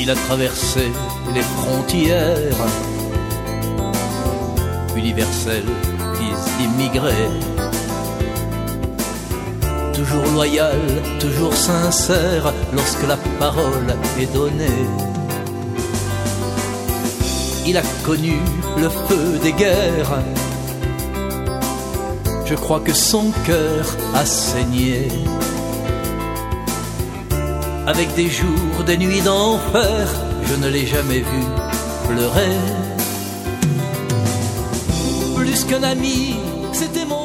Il a traversé les frontières universelles, fils d'immigrés. Toujours loyal, toujours sincère, lorsque la parole est donnée. Il a connu le feu des guerres. Je crois que son cœur a saigné. Avec des jours, des nuits d'enfer, je ne l'ai jamais vu pleurer. Plus qu'un ami, c'était mon